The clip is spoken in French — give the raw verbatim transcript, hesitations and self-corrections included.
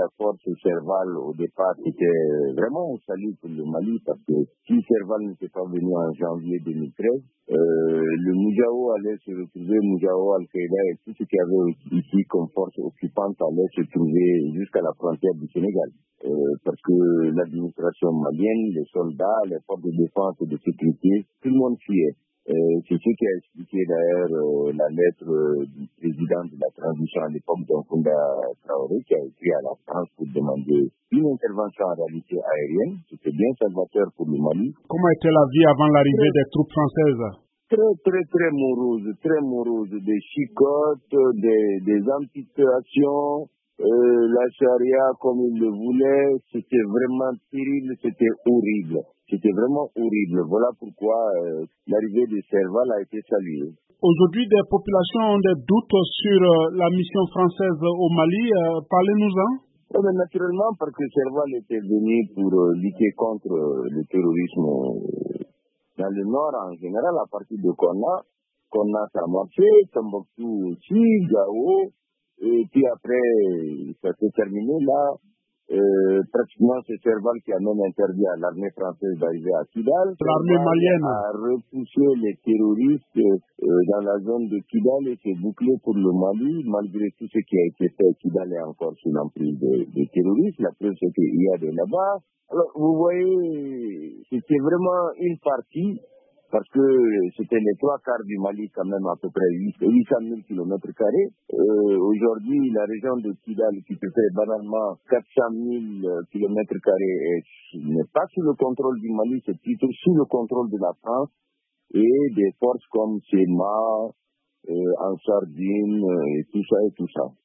la force Serval au départ était vraiment un salut pour le Mali parce que si Serval n'était pas venu en janvier deux mille treize, euh, le Moujao allait se retrouver, Moujao, Al-Qaïda et tout ce qu'il y avait ici comme force occupante allait se trouver jusqu'à la frontière du Sénégal. Euh, parce que l'administration malienne, les soldats, les forces de défense et de sécurité, tout le monde fuyait. Euh, c'est ce qui a expliqué d'ailleurs euh, la lettre euh, du président de la transition à l'époque d'Onkunda Traoré qui a écrit à la France pour demander une intervention en réalité aérienne. C'était bien salvateur pour le Mali. Comment était la vie avant l'arrivée des troupes françaises? Très, très, très morose, très morose. Des chicottes, des, des amputations, euh, la charia comme il le voulait. C'était vraiment terrible, c'était horrible. C'était vraiment horrible. Voilà pourquoi euh, l'arrivée de Serval a été saluée. Aujourd'hui, des populations ont des doutes sur euh, la mission française au Mali. Euh, Parlez-nous-en. Oui, mais naturellement, parce que Serval était venu pour euh, lutter contre euh, le terrorisme euh, dans le nord en général, à partir de Konna. Konna, ça a marché, Tombouctou aussi, Gao. Et puis après, ça s'est terminé là. Euh, pratiquement c'est Serval qui a même interdit à l'armée française d'arriver à Kidal. L'armée malienne a repoussé les terroristes euh, dans la zone de Kidal et c'est bouclé pour le Mali. Malgré tout ce qui a été fait, Kidal est encore sous l'emprise des de terroristes. La preuve c'est qu'il y a des là-bas. Alors vous voyez, c'était vraiment une partie. Parce que c'était les trois quarts du Mali quand même à peu près huit cent mille kilomètres carrés. Euh, aujourd'hui, la région de Kidal qui peut faire banalement quatre cent mille kilomètres carrés n'est pas sous le contrôle du Mali, c'est plutôt sous le contrôle de la France et des forces comme Sema, euh, Ansar Dine et tout ça et tout ça.